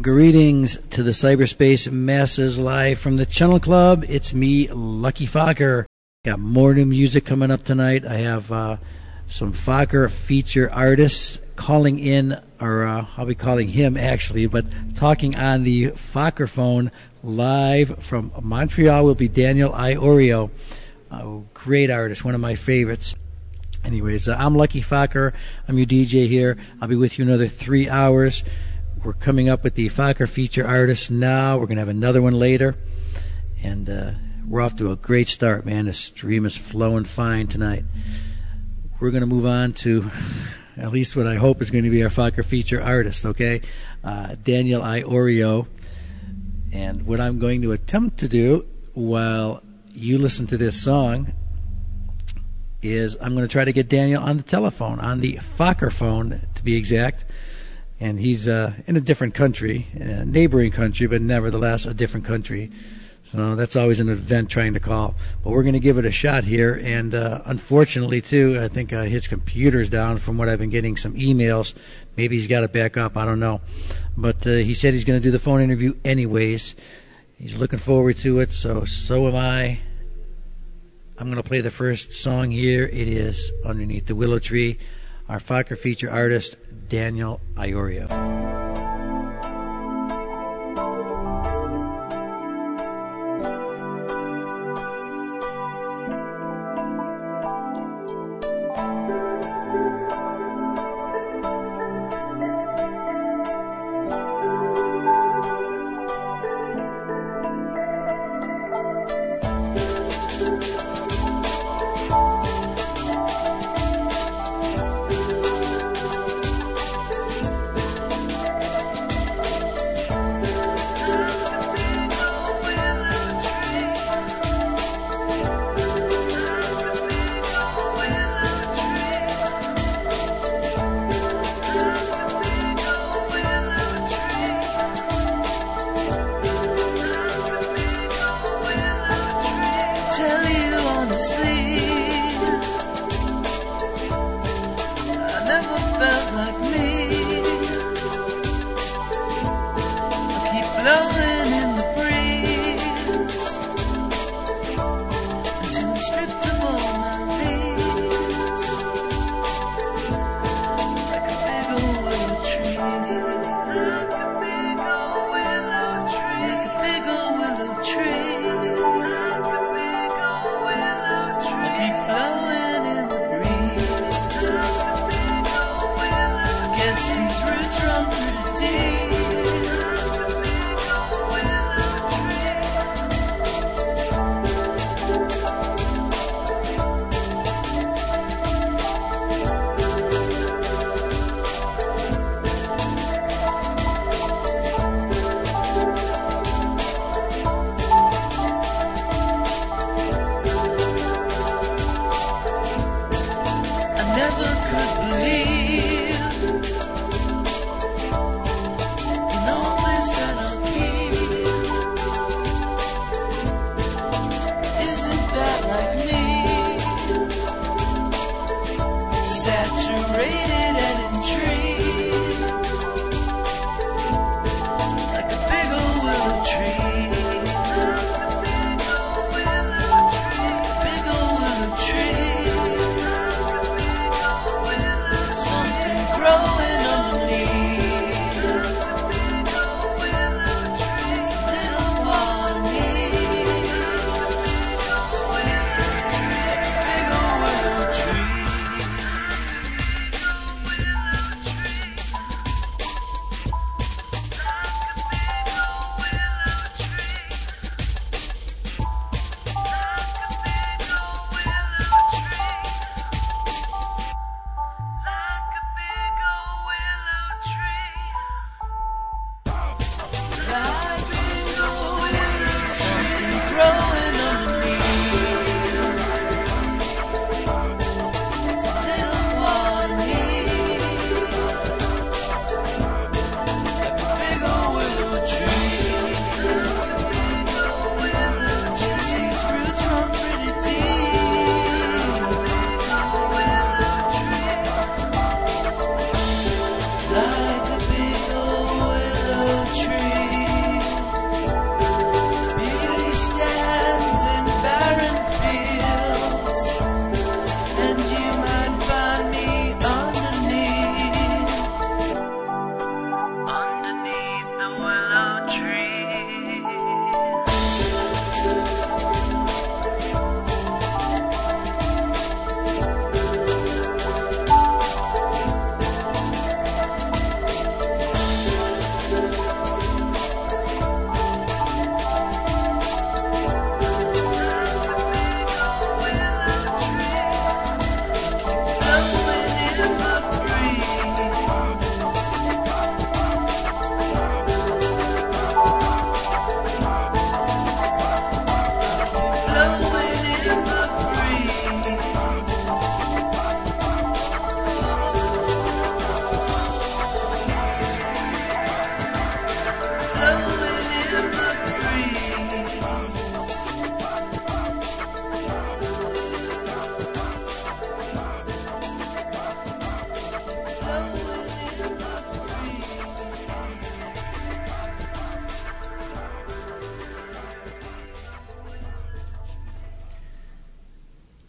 Greetings to the cyberspace masses live from the Channel Club. It's me, Lucky Fokker. Got more new music coming up tonight. I have some Fokker feature artists calling in, or I'll be calling him actually, but talking on the Fokker phone live from Montreal will be Daniel Iorio. Great artist, one of my favorites. Anyways, I'm Lucky Fokker. I'm your DJ here. I'll be with you another 3 hours. We're coming up with the Fokker feature artist now. We're going to have another one later. And we're off to a great start, man. The stream is flowing fine tonight. We're going to move on to at least what I hope is going to be our Fokker feature artist, okay? Daniel Iorio. And what I'm going to attempt to do while you listen to this song is I'm going to try to get Daniel on the telephone, on the Fokker phone to be exact. And he's in a different country, a neighboring country, but nevertheless a different country. So that's always an event trying to call. But we're going to give it a shot here. And unfortunately, too, I think his computer's down from what I've been getting some emails. Maybe he's got it back up. I don't know. But he said he's going to do the phone interview anyways. He's looking forward to it. So am I. I'm going to play the first song here. It is Underneath the Willow Tree. Our Fokker feature artist, Daniel Iorio.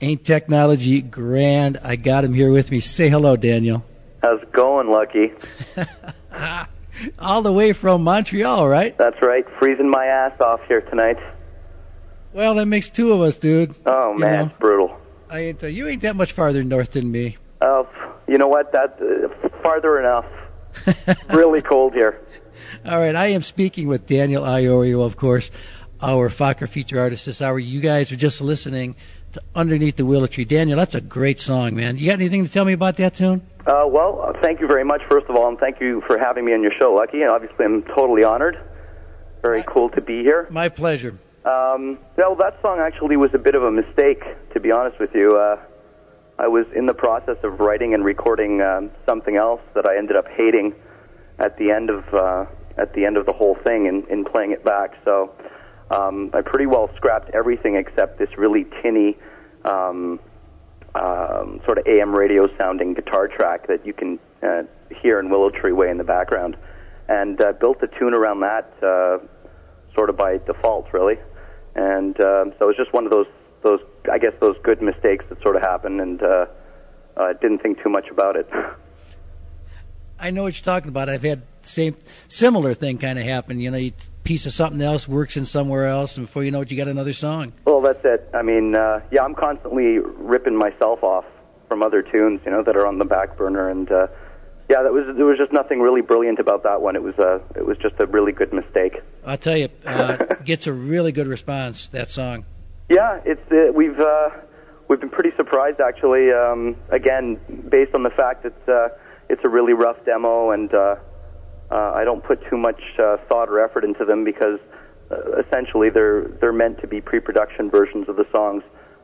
Ain't technology grand? I got him here with me. Say hello, Daniel. How's it going, Lucky? All the way from Montreal, right? That's right. Freezing my ass off here tonight. Well, that makes two of us, dude. Oh, man, it's brutal. You ain't that much farther north than me. You know what? Farther enough. Really cold here. All right, I am speaking with Daniel Iorio, of course, our Fokker feature artist this hour. You guys are just listening to Underneath the Willow Tree. Daniel, that's a great song, man. You got anything to tell me about that tune? Well, thank you very much, first of all, and thank you for having me on your show, Lucky. And obviously, I'm totally honored. Very cool to be here. My pleasure. Well, that song actually was a bit of a mistake, to be honest with you. I was in the process of writing and recording something else that I ended up hating at the end of the whole thing in playing it back. So I pretty well scrapped everything except this really tinny sort of AM radio sounding guitar track that you can hear in Willow Tree Way in the background, and built the tune around that sort of by default, really. And so it was just one of those I guess those good mistakes that sort of happened, and didn't think too much about it. I know what you're talking about. I've had the similar thing kind of happen. You know, a piece of something else works in somewhere else, and before you know it, you got another song. Well, that's it. I mean, I'm constantly ripping myself off from other tunes, that are on the back burner, and there was just nothing really brilliant about that one. It was just a really good mistake. I'll tell you, it gets a really good response, that song. Yeah, we've been pretty surprised actually. Again, based on the fact that it's a really rough demo, and I don't put too much thought or effort into them because essentially they're meant to be pre-production versions of the songs.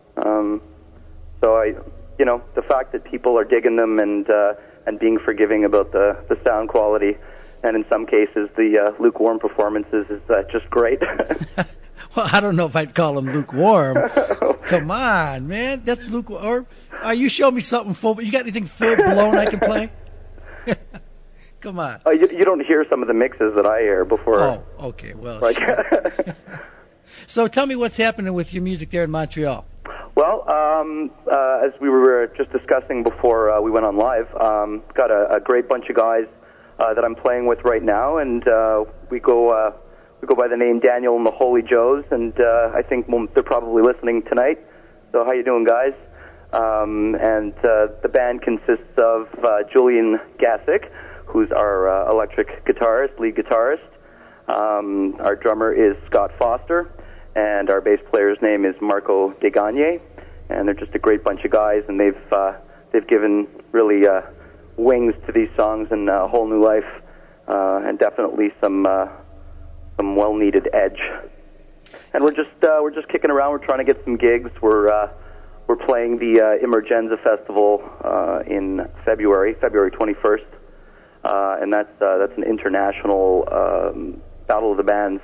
So the fact that people are digging them and being forgiving about the sound quality, and in some cases the lukewarm performances is just great. Well, I don't know if I'd call them lukewarm. Come on, man. That's lukewarm. You show me something full. You got anything full blown I can play? Come on. You don't hear some of the mixes that I hear before. Oh, okay. Well, sure. So tell me what's happening with your music there in Montreal. Well, as we were just discussing before we went on live, got a great bunch of guys that I'm playing with right now, and we go by the name Daniel and the Holy Joes, and I think they're probably listening tonight. So how you doing, guys? And the band consists of Julian Gassick, who's our electric guitarist, lead guitarist. Our drummer is Scott Foster, and our bass player's name is Marco De Gagne. And they're just a great bunch of guys, and they've given really wings to these songs and a whole new life, and definitely some well-needed edge. And we're just kicking around. We're trying to get some gigs. We're playing the Emergenza Festival in February 21st, and that's an international Battle of the Bands.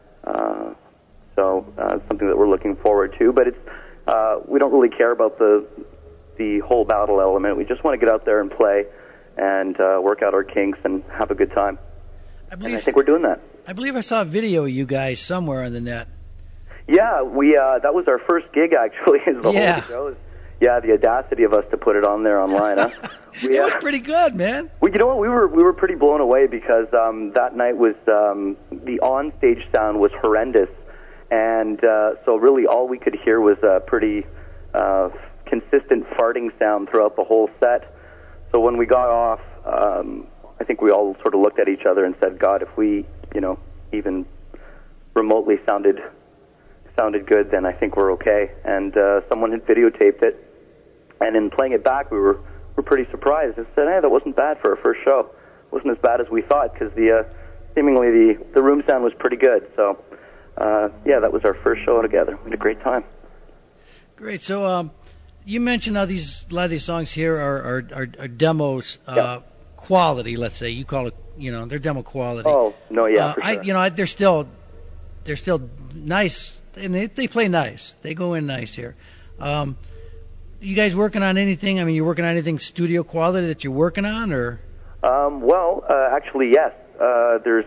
So something that we're looking forward to. But we don't really care about the whole battle element. We just want to get out there and play and work out our kinks and have a good time. And I think we're doing that. I believe I saw a video of you guys somewhere on the net. Yeah, that was our first gig actually. Is the whole show. Yeah, the audacity of us to put it on there online. Huh? It was pretty good, man. Well, you know what? We were pretty blown away because that night was the on-stage sound was horrendous, and so really all we could hear was a pretty consistent farting sound throughout the whole set. So when we got off, I think we all sort of looked at each other and said, God, if we, even remotely sounded good, then I think we're okay. And someone had videotaped it, and in playing it back, we were pretty surprised and said, hey, that wasn't bad for our first show. It wasn't as bad as we thought, because seemingly the room sound was pretty good. So, that was our first show together. We had a great time. Great. So, you mentioned how a lot of these songs here are demos, quality. Let's say you call it, they're demo quality. Oh no, yeah, for sure. They're still nice, and they play nice. They go in nice here. You guys working on anything? I mean, you're working on anything studio quality that you're working on, or? Actually, yes. There's.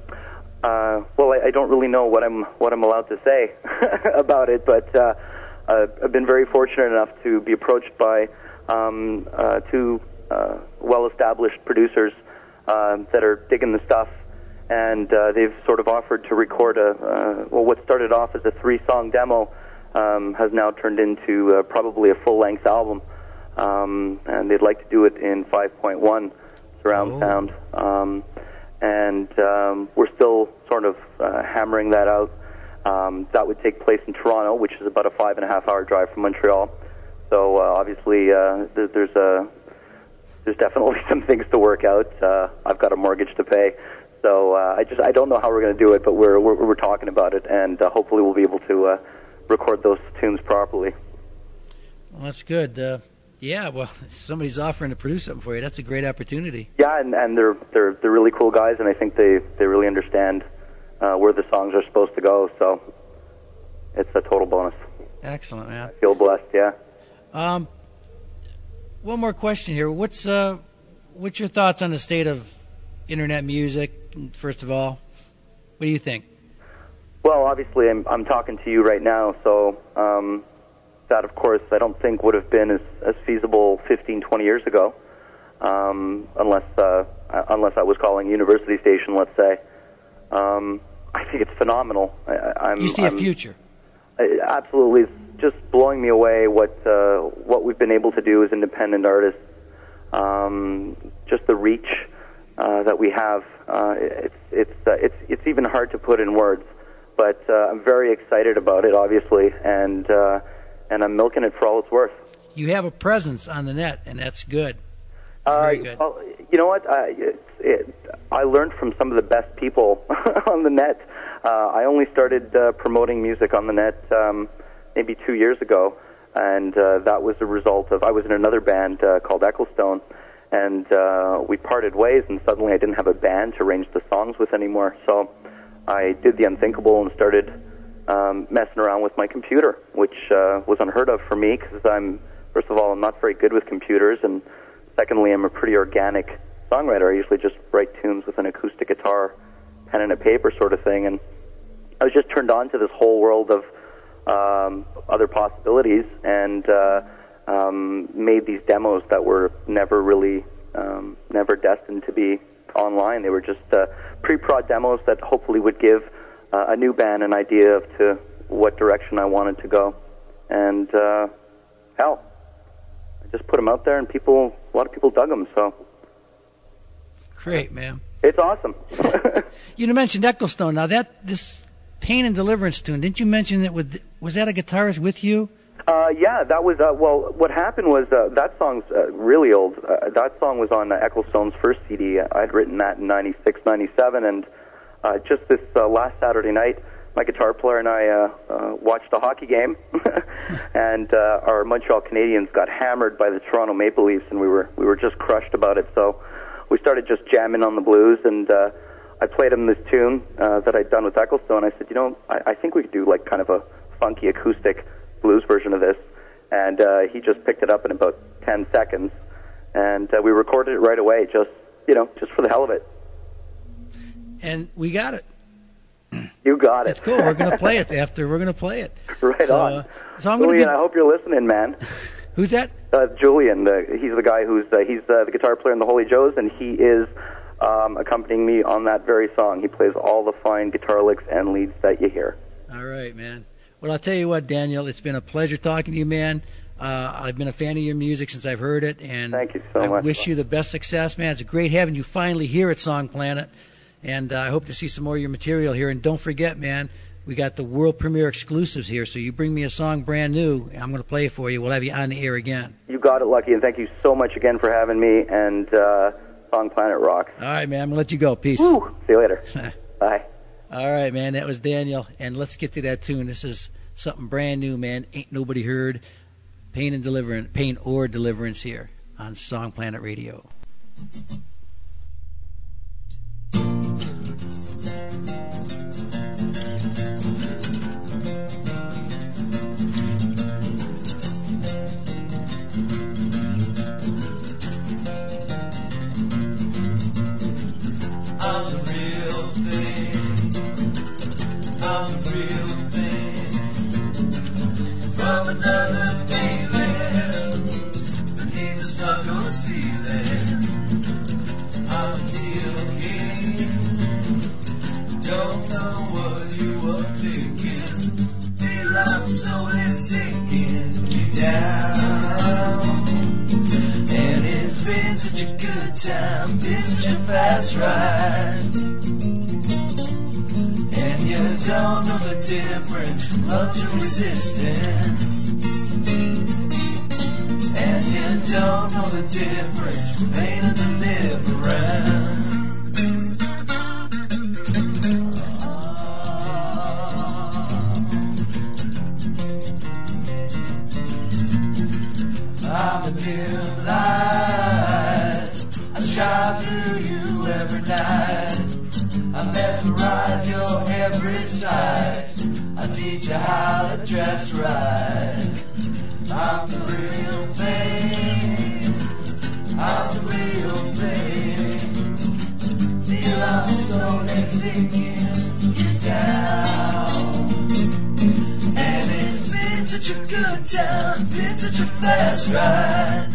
I don't really know what I'm allowed to say about it, but I've been very fortunate enough to be approached by two well-established producers that are digging the stuff, and they've sort of offered to record what started off as a 3-song demo has now turned into probably a full-length album, and they'd like to do it in 5.1 surround sound, and we're still sort of hammering that out. That would take place in Toronto, which is about a 5.5-hour drive from Montreal. So obviously, there's definitely some things to work out. I've got a mortgage to pay, so I don't know how we're going to do it, but we're talking about it, and hopefully we'll be able to record those tunes properly. Well, that's good. Yeah, well, if somebody's offering to produce something for you, that's a great opportunity. Yeah, and they're really cool guys, and I think they really understand where the songs are supposed to go. So it's a total bonus. Excellent, man. I feel blessed. Yeah. One more question here. What's your thoughts on the state of internet music? First of all, what do you think? Well, obviously, I'm talking to you right now, so that, of course, I don't think would have been as feasible 15, 20 years ago, unless I was calling university station, let's say. I think it's phenomenal. You see a future? Absolutely. It's just blowing me away what we've been able to do as independent artists. Just the reach that we have. It's even hard to put in words, but I'm very excited about it, obviously, and I'm milking it for all it's worth. You have a presence on the net, and that's good. Very good. Well, you know what? I learned from some of the best people on the net. I only started promoting music on the net maybe 2 years ago, and that was a result of, I was in another band called Ecclestone, and we parted ways, and suddenly I didn't have a band to arrange the songs with anymore. So I did the unthinkable and started messing around with my computer, which was unheard of for me, because first of all, I'm not very good with computers, and secondly, I'm a pretty organic songwriter. I usually just write tunes with an acoustic guitar, pen and a paper sort of thing, and I was just turned on to this whole world of other possibilities, and made these demos that were never destined to be online. They were just pre-prod demos that hopefully would give a new band an idea of to what direction I wanted to go. And hell, I just put them out there, and a lot of people dug them. So great, man. It's awesome. You mentioned Ecclestone. Now this Pain and Deliverance tune, didn't you mention that was that a guitarist with you? Yeah, that was, what happened was, that song's really old. That song was on Ecclestone's first CD. I'd written that in 96, 97, and just this last Saturday night, my guitar player and I watched a hockey game, and our Montreal Canadiens got hammered by the Toronto Maple Leafs, and we were just crushed about it, so we started just jamming on the blues, and I played him this tune that I'd done with Ecclestone. I said, I think we could do like kind of a funky acoustic blues version of this, and he just picked it up in about 10 seconds, and we recorded it right away, just for the hell of it. And we got it. You got it. That's cool. We're going to play it after. We're going to play it. Right on. So I'm Julian, I hope you're listening, man. Who's that? Julian. He's the guy who's the guitar player in the Holy Joes, and he is accompanying me on that very song. He plays all the fine guitar licks and leads that you hear. All right, man. Well, I'll tell you what, Daniel, it's been a pleasure talking to you, man. I've been a fan of your music since I've heard it, and thank you so much. I wish you the best success, man. It's great having you finally here at Song Planet, and I hope to see some more of your material here. And don't forget, man, we got the world premiere exclusives here, so you bring me a song brand new, I'm going to play it for you. We'll have you on the air again. You got it, Lucky, and thank you so much again for having me, and Song Planet rocks. All right, man, I'm going to let you go. Peace. Woo. See you later. Bye. All right, man, that was Daniel, and let's get to that tune. This is something brand new, man. Ain't nobody heard. Pain or Deliverance here on Song Planet Radio. I'm the real thing. I'm the real thing. From the don't know what you were thinking. Feel I'm slowly sinking you down. And it's been such a good time, been such a fast ride. And you don't know the difference from love to resistance. And you don't know the difference from pain and deliverance. I'm a dim light. I shine through you every night. I mesmerize your every side. I teach you how to dress right. I'm the real thing. I'm the real thing. Feel I'm slowly sinking you down. And it's been such a good time, been such a fast ride.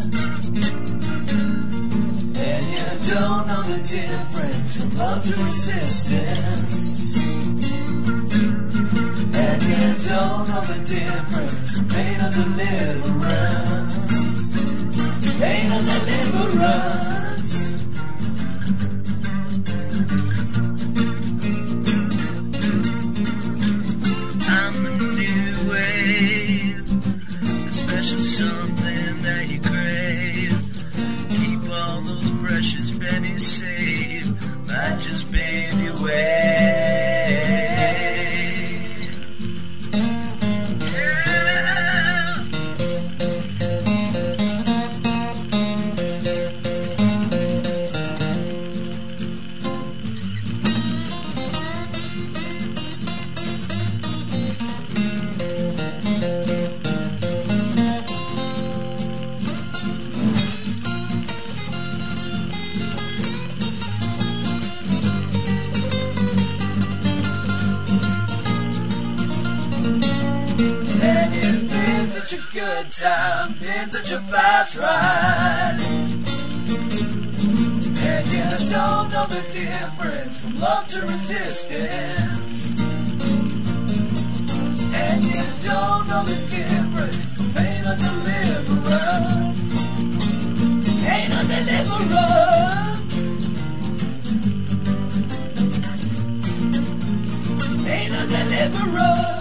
And you don't know the difference from love to resistance. And you don't know the difference from pain or deliverance. Pain or deliverance. I'm the new wave, a special something that you crave. Keep all those precious pennies saved. Might just pave your way. Such a good time, been such a fast ride. And you don't know the difference from love to resistance. And you don't know the difference from pain or deliverance. Pain or deliverance. Pain or deliverance.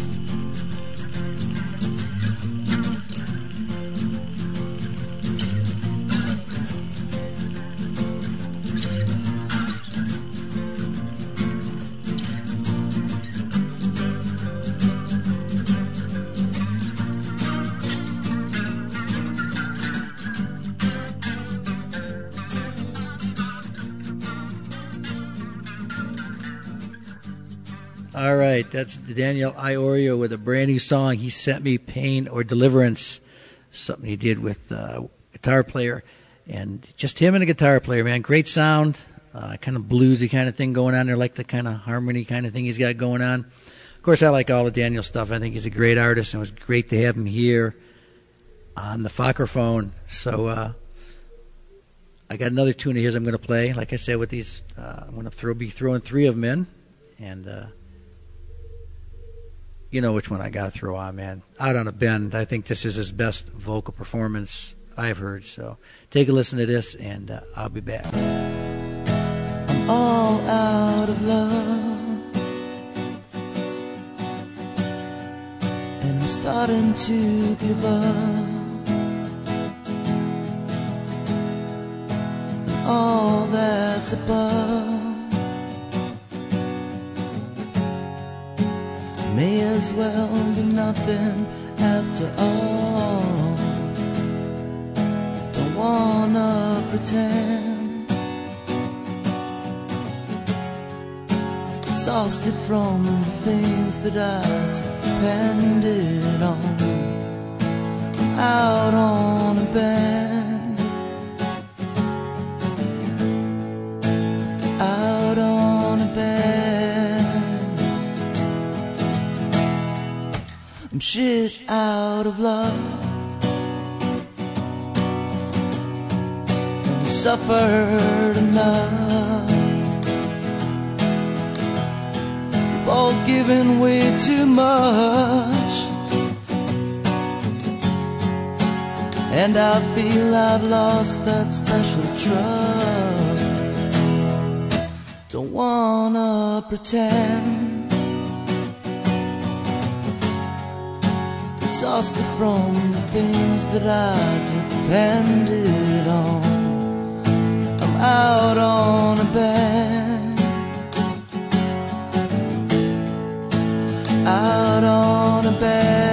All right, that's Daniel Iorio with a brand new song. He sent me Pain or Deliverance, something he did with a guitar player, and just him and a guitar player, man. Great sound, kind of bluesy kind of thing going on there, like the kind of harmony kind of thing he's got going on. Of course, I like all of Daniel's stuff. I think he's a great artist, and it was great to have him here on the Fokker phone. So I got another tune of his I'm going to play. Like I said, with these, I'm going to be throwing three of them in, and you know which one I got to throw on, man. Out on a Bend. I think this is his best vocal performance I've heard. So take a listen to this, and I'll be back. I'm all out of love, and I'm starting to give up. And all that's above may as well be nothing after all. Don't wanna pretend, exhausted from the things that I depended on. I'm out on a bend, out on a bend. I'm shit out of love, and I suffered enough. for giving way too much. And I feel I've lost that special trust. Don't wanna pretend, exhausted from the things that I depended on. I'm out on a bed, out on a bed.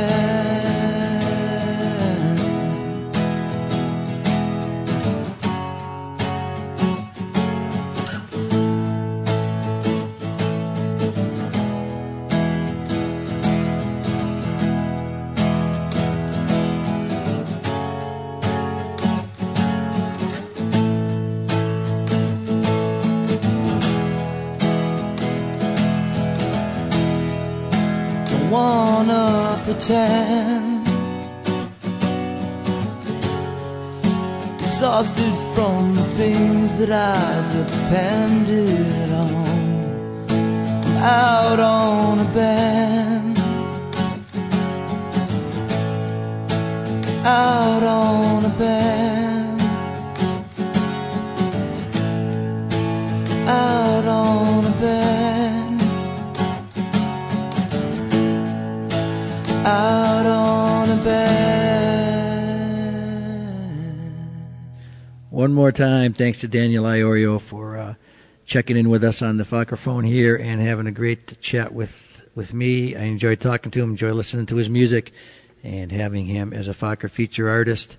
Wanna pretend, exhausted from the things that I depended on. I'm out on a bed, out on a bed, out on a bed, out on a bed. One more time, thanks to Daniel Iorio for checking in with us on the Fokker phone here and having a great chat with me. I enjoyed talking to him, enjoy listening to his music, and having him as a Fokker feature artist.